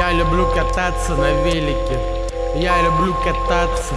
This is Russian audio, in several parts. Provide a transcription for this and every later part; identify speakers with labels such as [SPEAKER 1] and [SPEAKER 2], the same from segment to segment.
[SPEAKER 1] Я люблю кататься на велике. Я люблю кататься.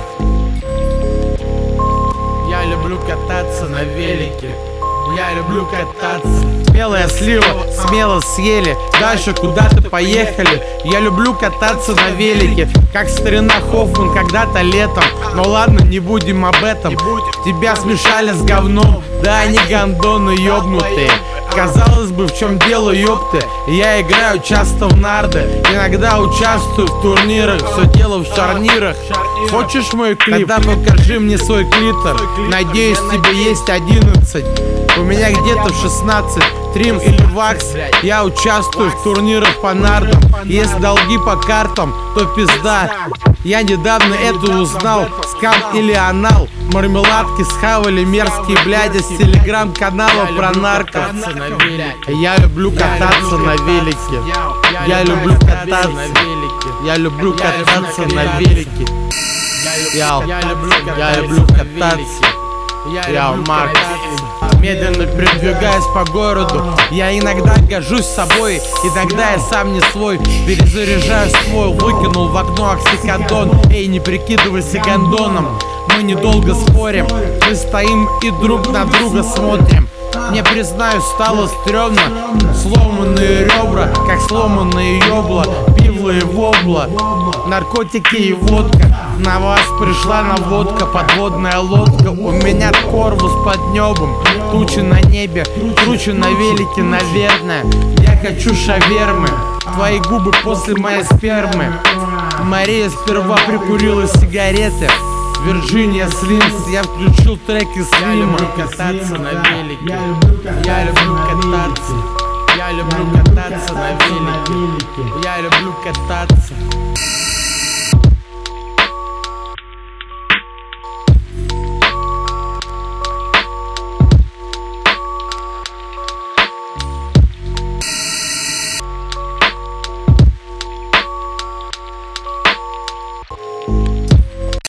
[SPEAKER 1] Я люблю кататься на велике. Я люблю кататься. Белая слива, смело съели. Дальше куда-то поехали. Я люблю кататься на велике, как старина Хоффман когда-то летом. Но ладно, не будем об этом. Тебя смешали с говном. Да они гондоны ёбнутые. Казалось бы, в чем дело, ёпты. Я играю часто в нарды, иногда участвую в турнирах. Все дело в шарнирах. Хочешь мой клип? Тогда покажи мне свой клитор. Надеюсь, тебе есть 11. У меня где-то 16. Трим или вакс. Я участвую в турнирах по нардам. Если долги по картам, то пизда. Я недавно это узнал. Скам или анал. Мармеладки схавали мерзкие бляди с телеграм-канала про нарков. Я люблю кататься на велике. Я люблю кататься. Я люблю кататься на велике. Я люблю кататься. Я Марк. Медленно передвигаясь по городу, я иногда горжусь собой, иногда я сам не свой. Перезаряжаю ствол, выкинул в окно оксикодон. Эй, не прикидывайся гондоном. Мы недолго спорим, мы стоим и друг на друга смотрим. Мне, признаюсь, стало стрёмно. Сломанные ребра, как сломанные ёбла. Пивла и вобла, наркотики и водка. На вас пришла наводка, подводная лодка. У меня корпус под небом, тучи на небе, круче на велике, наверное. Я хочу шавермы, твои губы после моей спермы. Мария сперва прикурила сигареты. Вирджиния Слимс, я включил трек из Слима. Я люблю кататься на велике. Я люблю кататься. Я люблю кататься на велике. Я люблю кататься.